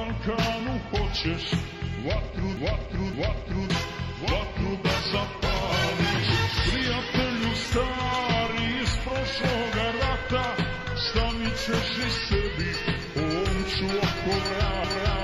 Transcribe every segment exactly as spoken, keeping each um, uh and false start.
Balkanu hoćeš vatru, vatru, vatru, vatru da zapališ. Prijatelju stari iz prošloga rata, stavit ćeš i sebi omču oko vrata.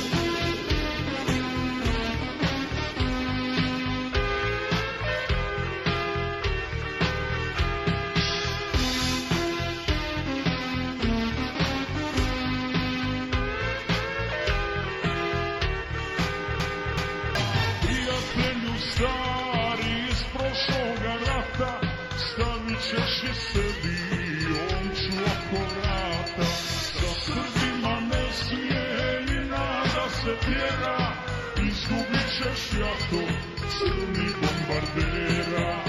Stari iz prošloga rata, stavit ćeš i sebi omču oko vrata. Sa Srbima ne smije i nada se tjera, izgubit ćeš jato crnih bombardera.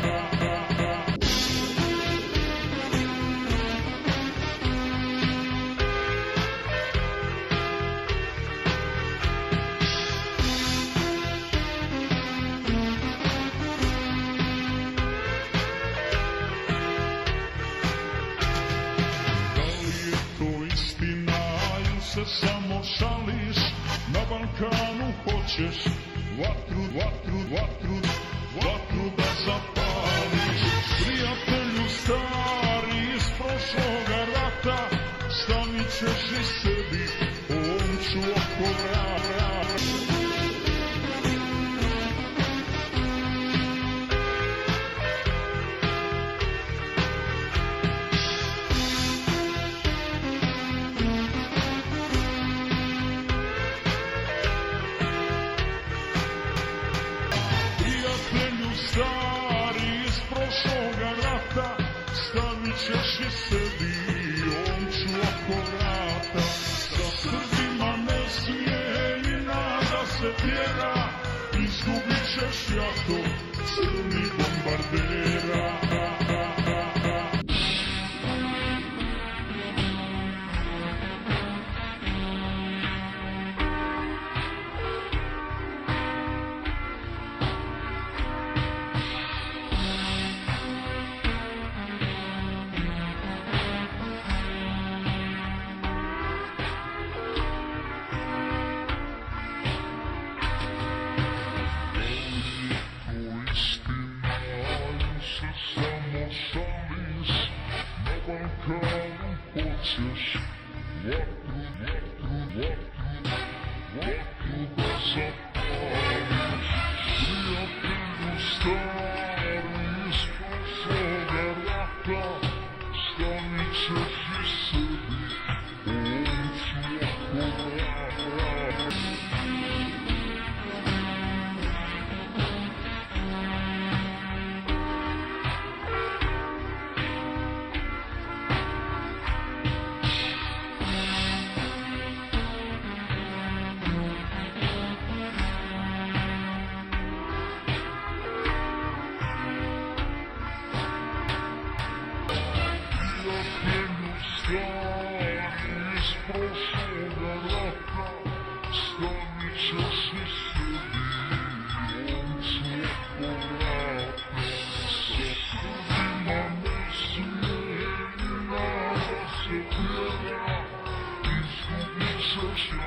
Samo šališ, na Balkanu hoćeš vatru, vatru, vatru, vatru da zapališ. Prijatelju stari iz prošloga rata, stavit ćeš i sebi omču oko vrata. Stari iz prošloga rata, stavit ćeš i sebi omču oko vrata. Sa Srbima ne smije i nada se tjera, izgubit ćeš jato crnih bombardera. Balkanu hoćeš vatru, vatru, vatru, vatru da zapališ. Prijatelju stari iz prošloga rata, stavit ćeš i sebi omču oko vrata. Stari iz prošloga rata, stavit ćeš i sebi omču oko vrata. Sa Srbima ne smije i nada se tjera, izgubit ćeš